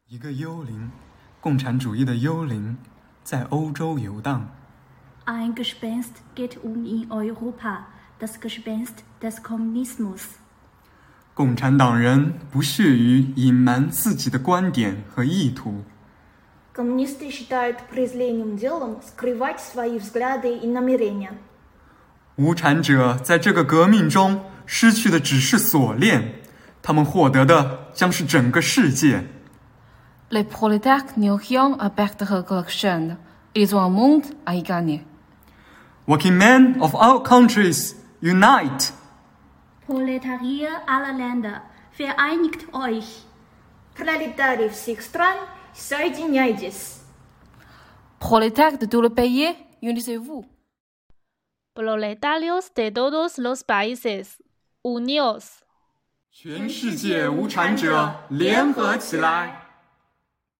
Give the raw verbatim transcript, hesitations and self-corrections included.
一个幽灵，共产主义的幽灵，在欧洲游荡。 Ein Gespenst geht um in Europa, das Gespenst des Kommunismus. 共产党人不屑于隐瞒自己的观点和意图。 Коммунисты считают презренным делом скрывать свои взгляды и намерения. 无产者在这个革命中失去的只是锁链，他们获得的将是整个世界。 Les prolétaires n'ont rien à perdre collection. Ils ont un monde à y gagner. Working men of all countries, unite! Proletarier aller Länder, vereinigt euch! Пролетарии всех стран, соединяйтесь! Prolétaires de tout le pays, unissez-vous! Proletarios de todos los países, uníos! 全世界无产者，联合起来！